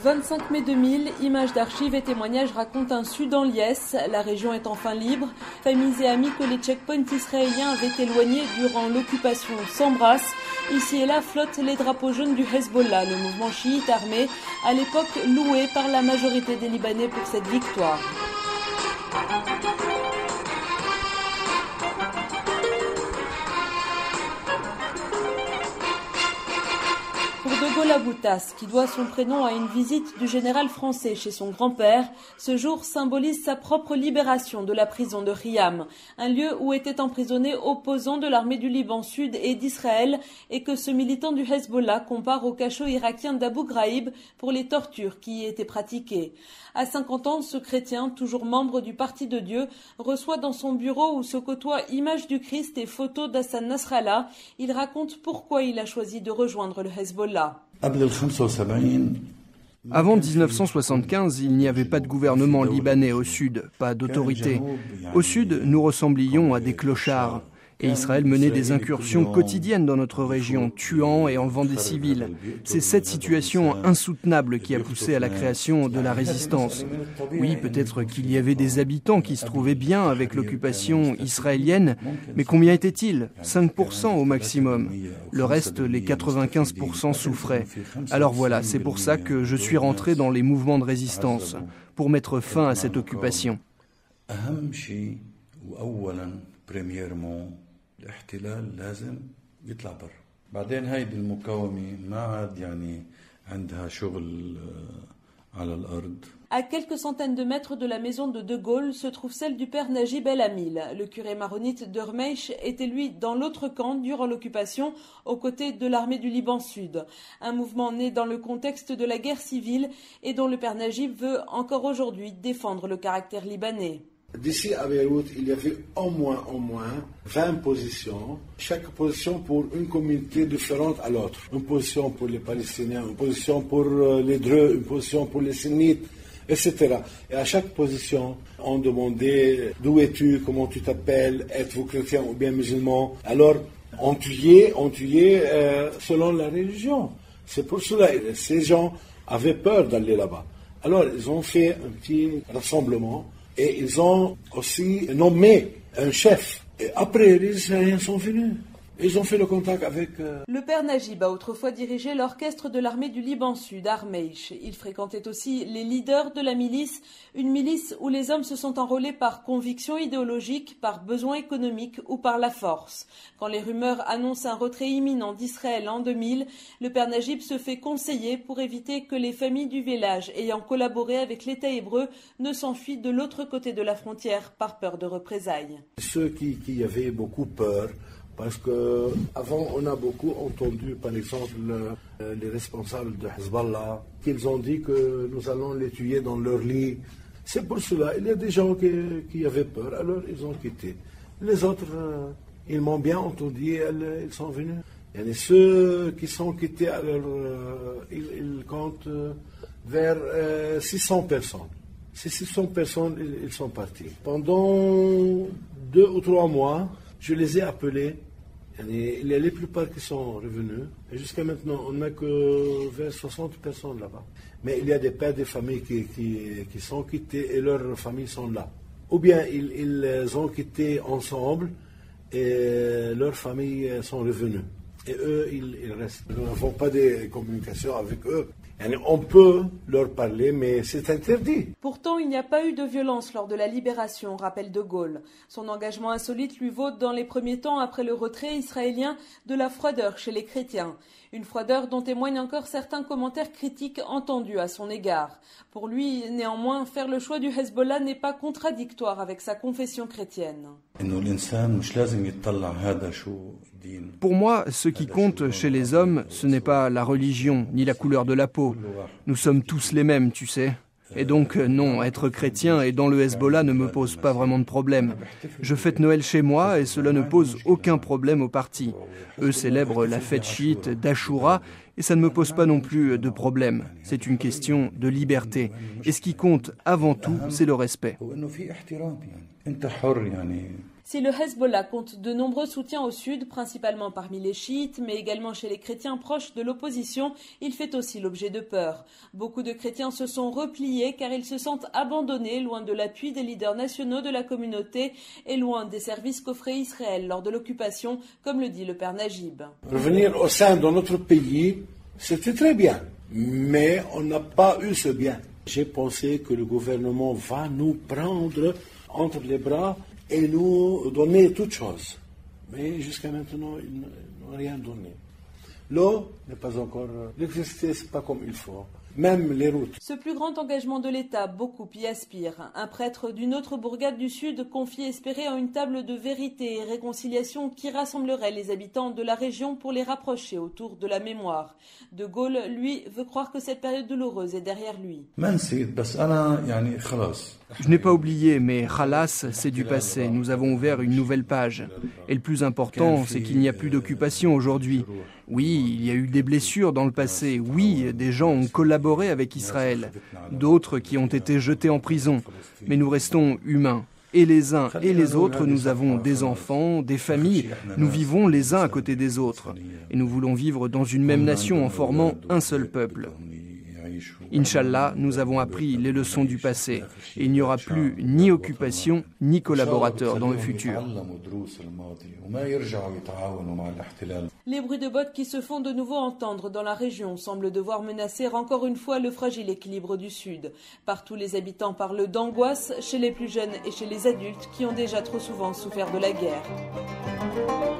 25 mai 2000, images d'archives et témoignages racontent un sud en liesse. La région est enfin libre. Familles et amis que les checkpoints israéliens avaient éloignés durant l'occupation s'embrassent. Ici et là flottent les drapeaux jaunes du Hezbollah, le mouvement chiite armé, à l'époque loué par la majorité des Libanais pour cette victoire. Pour De Gaulle Aboutas, qui doit son prénom à une visite du général français chez son grand-père, ce jour symbolise sa propre libération de la prison de Riam, un lieu où étaient emprisonnés opposants de l'armée du Liban Sud et d'Israël et que ce militant du Hezbollah compare au cachot irakien d'Abu Ghraib pour les tortures qui y étaient pratiquées. À 50 ans, ce chrétien, toujours membre du Parti de Dieu, reçoit dans son bureau où se côtoient images du Christ et photos d'Hassan Nasrallah. Il raconte pourquoi il a choisi de rejoindre le Hezbollah. Avant 1975, il n'y avait pas de gouvernement libanais au sud, pas d'autorité. Au sud, nous ressemblions à des clochards. Et Israël menait des incursions quotidiennes dans notre région, tuant et enlevant des civils. C'est cette situation insoutenable qui a poussé à la création de la résistance. Oui, peut-être qu'il y avait des habitants qui se trouvaient bien avec l'occupation israélienne, mais combien étaient-ils ? 5% au maximum. Le reste, les 95% souffraient. Alors voilà, c'est pour ça que je suis rentré dans les mouvements de résistance, pour mettre fin à cette occupation. الاحتلال لازم يطلع برا بعدين هيدي المقاومة ما عاد يعني عندها شغل على الأرض. À quelques centaines de mètres de la maison de Gaulle se trouve celle du père Najib El Amil. Le curé maronite de Rmeich était lui dans l'autre camp durant l'occupation, aux côtés de l'armée du Liban Sud. Un mouvement né dans le contexte de la guerre civile et dont le père Najib veut encore aujourd'hui défendre le caractère libanais. D'ici à Beyrouth, il y avait au moins 20 positions, chaque position pour une communauté différente à l'autre. Une position pour les Palestiniens, une position pour les Dreux, une position pour les Sunnites, etc. Et à chaque position, on demandait d'où es-tu, comment tu t'appelles, êtes-vous chrétien ou bien musulman. Alors, on tuait selon la religion. C'est pour cela que ces gens avaient peur d'aller là-bas. Alors, ils ont fait un petit rassemblement. Et ils ont aussi nommé un chef. Et après, les Israéliens sont venus. Ils ont fait le contact avec... Le père Najib a autrefois dirigé l'orchestre de l'armée du Liban Sud, Armeich. Il fréquentait aussi les leaders de la milice, une milice où les hommes se sont enrôlés par conviction idéologique, par besoin économique ou par la force. Quand les rumeurs annoncent un retrait imminent d'Israël en 2000, le père Najib se fait conseiller pour éviter que les familles du village ayant collaboré avec l'État hébreu ne s'enfuient de l'autre côté de la frontière par peur de représailles. Ceux qui avaient beaucoup peur, parce qu'avant, on a beaucoup entendu, par exemple, les responsables de Hezbollah, qu'ils ont dit que nous allons les tuer dans leur lit. C'est pour cela, il y a des gens qui avaient peur, alors ils ont quitté. Les autres, ils m'ont bien entendu, ils sont venus. Et ceux qui sont quittés, alors, ils comptent vers 600 personnes. Ces 600 personnes, ils sont partis. Pendant 2 ou 3 mois, je les ai appelés. Il y a les plupart qui sont revenus. Et jusqu'à maintenant, on n'a que vers 60 personnes là-bas. Mais il y a des pères de famille qui sont quittés et leurs familles sont là. Ou bien ils ont quitté ensemble et leurs familles sont revenues. Et eux, ils restent. Nous n'avons pas de communication avec eux. On peut leur parler, mais c'est interdit. Pourtant, il n'y a pas eu de violence lors de la libération, rappelle De Gaulle. Son engagement insolite lui vaut, dans les premiers temps après le retrait israélien, de la froideur chez les chrétiens. Une froideur dont témoignent encore certains commentaires critiques entendus à son égard. Pour lui, néanmoins, faire le choix du Hezbollah n'est pas contradictoire avec sa confession chrétienne. Pour moi, ce qui compte chez les hommes, ce n'est pas la religion, ni la couleur de la peau. Nous sommes tous les mêmes, tu sais. Et donc, non, être chrétien et dans le Hezbollah ne me pose pas vraiment de problème. Je fête Noël chez moi et cela ne pose aucun problème au parti. Eux célèbrent la fête chiite d'Achoura et ça ne me pose pas non plus de problème. C'est une question de liberté. Et ce qui compte avant tout, c'est le respect. Si le Hezbollah compte de nombreux soutiens au sud, principalement parmi les chiites, mais également chez les chrétiens proches de l'opposition, il fait aussi l'objet de peur. Beaucoup de chrétiens se sont repliés car ils se sentent abandonnés, loin de l'appui des leaders nationaux de la communauté et loin des services qu'offrait Israël lors de l'occupation, comme le dit le père Najib. Revenir au sein de notre pays, c'était très bien, mais on n'a pas eu ce bien. J'ai pensé que le gouvernement va nous prendre entre les bras et nous donner toutes choses. Mais jusqu'à maintenant, ils n'ont rien donné. L'eau n'est pas encore... L'électricité, ce n'est pas comme il faut. Même les routes. Ce plus grand engagement de l'État, beaucoup y aspirent. Un prêtre d'une autre bourgade du Sud confie espérer en une table de vérité et réconciliation qui rassemblerait les habitants de la région pour les rapprocher autour de la mémoire. De Gaulle, lui, veut croire que cette période douloureuse est derrière lui. Je n'ai pas oublié, mais khalas, c'est du passé. Nous avons ouvert une nouvelle page. Et le plus important, c'est qu'il n'y a plus d'occupation aujourd'hui. Oui, il y a eu des blessures dans le passé. Oui, des gens ont collaboré avec Israël. D'autres qui ont été jetés en prison. Mais nous restons humains. Et les uns et les autres, nous avons des enfants, des familles. Nous vivons les uns à côté des autres. Et nous voulons vivre dans une même nation en formant un seul peuple. Inch'Allah, nous avons appris les leçons du passé et il n'y aura plus ni occupation ni collaborateurs dans le futur. Les bruits de bottes qui se font de nouveau entendre dans la région semblent devoir menacer encore une fois le fragile équilibre du Sud. Partout, les habitants parlent d'angoisse, chez les plus jeunes et chez les adultes qui ont déjà trop souvent souffert de la guerre.